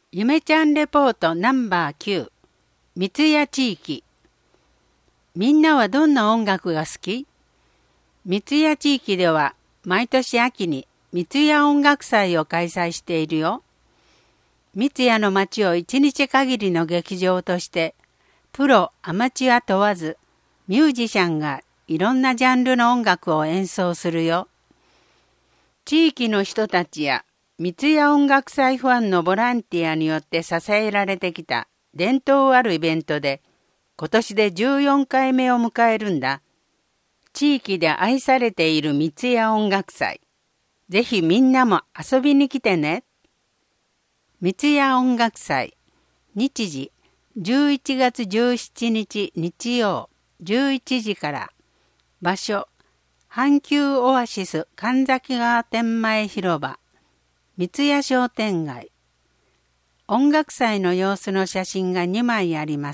ゆめちゃんレポートナンバー9、三ツ谷地域。みんなはどんな音楽が好き？三ツ谷地域では毎年秋に三ツ谷音楽祭を開催しているよ。三ツ谷の街を一日限りの劇場として、プロ、アマチュア問わず、ミュージシャンがいろんなジャンルの音楽を演奏するよ。地域の人たちや三ツ谷音楽祭ファンのボランティアによって支えられてきた伝統あるイベントで、今年で14回目を迎えるんだ。地域で愛されている三ツ谷音楽祭。ぜひみんなも遊びに来てね。三ツ谷音楽祭。日時、11月17日日曜、11時から。場所、阪急オアシス神崎川店前広場。三ツ谷商店街。音楽祭の様子の写真が2枚あります。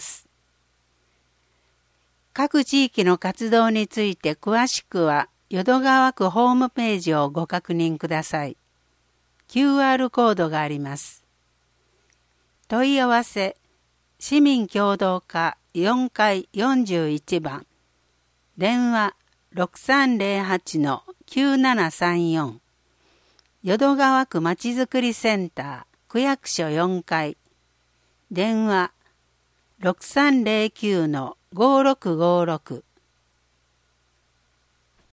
各地域の活動について詳しくは、淀川区ホームページをご確認ください。QR コードがあります。問い合わせ、市民協働課4階41番。電話 6308-9734。淀川区まちづくりセンター区役所4階。電話 6309-5656